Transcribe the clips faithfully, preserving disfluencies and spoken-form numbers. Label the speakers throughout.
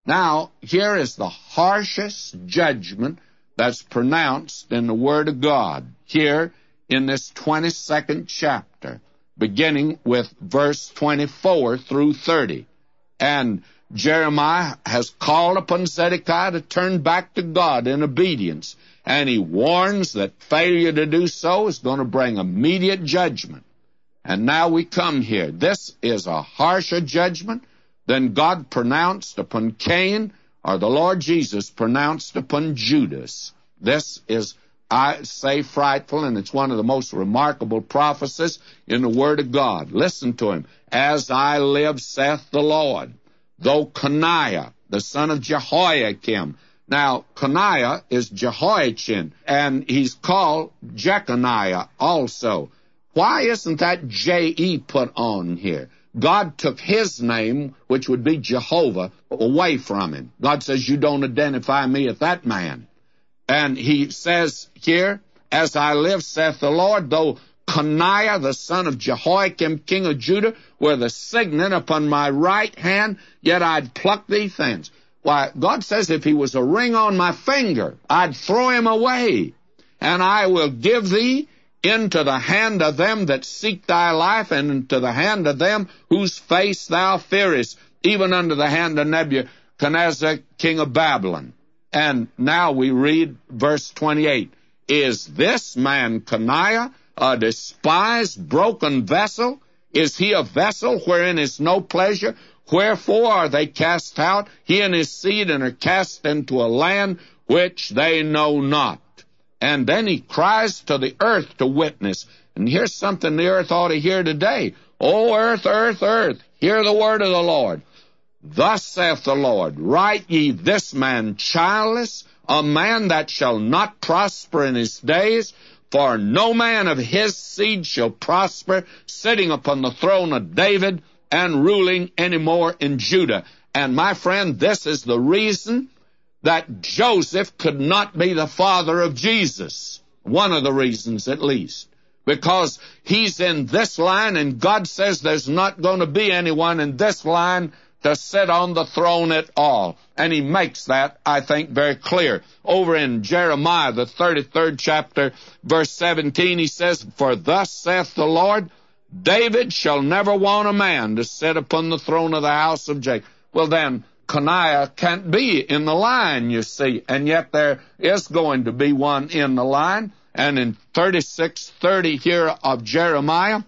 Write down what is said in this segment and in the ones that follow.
Speaker 1: Now, here is the harshest judgment that's pronounced in the Word of God, here in this twenty-second chapter, beginning with verse twenty-four through thirty. And Jeremiah has called upon Zedekiah to turn back to God in obedience, and he warns that failure to do so is going to bring immediate judgment. And now we come here. This is a harsher judgment than God pronounced upon Cain or the Lord Jesus pronounced upon Judas. This is, I say, frightful, and it's one of the most remarkable prophecies in the Word of God. Listen to him. As I live, saith the Lord, though Coniah, the son of Jehoiakim. Now, Coniah is Jehoiachin, and he's called Jeconiah also. Why isn't that J E put on here? God took his name, which would be Jehovah, away from him. God says, you don't identify me as that man. And he says here, as I live, saith the Lord, though Coniah, the son of Jehoiakim, king of Judah, were the signet upon my right hand, yet I'd pluck thee thence. Why, God says if he was a ring on my finger, I'd throw him away, and I will give thee into the hand of them that seek thy life, and into the hand of them whose face thou fearest, even unto the hand of Nebuchadnezzar, king of Babylon. And now we read verse twenty-eight. Is this man Coniah a despised, broken vessel? Is he a vessel wherein is no pleasure? Wherefore are they cast out, he and his seed, and are cast into a land which they know not? And then he cries to the earth to witness. And here's something the earth ought to hear today. O earth, earth, earth, hear the word of the Lord. Thus saith the Lord, write ye this man childless, a man that shall not prosper in his days, for no man of his seed shall prosper, sitting upon the throne of David and ruling any more in Judah. And my friend, this is the reason that Joseph could not be the father of Jesus. One of the reasons, at least. Because he's in this line, and God says there's not going to be anyone in this line to sit on the throne at all. And he makes that, I think, very clear. Over in Jeremiah, the thirty-third chapter, verse seventeen, he says, for thus saith the Lord, David shall never want a man to sit upon the throne of the house of Jacob. Well, then, Coniah can't be in the line, you see, and yet there is going to be one in the line. And in thirty-six thirty here of Jeremiah,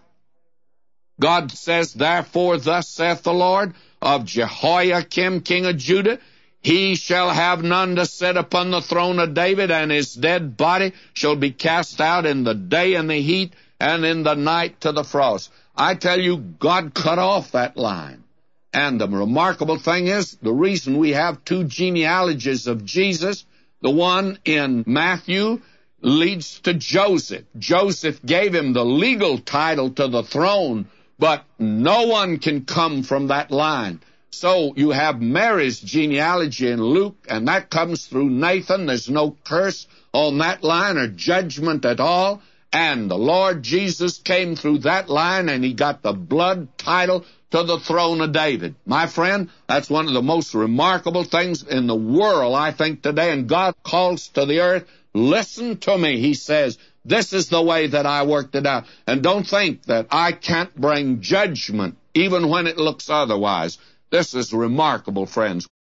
Speaker 1: God says, therefore thus saith the Lord, of Jehoiakim king of Judah, he shall have none to sit upon the throne of David, and his dead body shall be cast out in the day and the heat, and in the night to the frost. I tell you, God cut off that line. And the remarkable thing is, the reason we have two genealogies of Jesus, the one in Matthew leads to Joseph. Joseph gave him the legal title to the throne, but no one can come from that line. So you have Mary's genealogy in Luke, and that comes through Nathan. There's no curse on that line or judgment at all. And the Lord Jesus came through that line, and he got the blood title to the throne of David. My friend, that's one of the most remarkable things in the world, I think, today. And God calls to the earth, listen to me, he says. This is the way that I worked it out. And don't think that I can't bring judgment, even when it looks otherwise. This is remarkable, friends.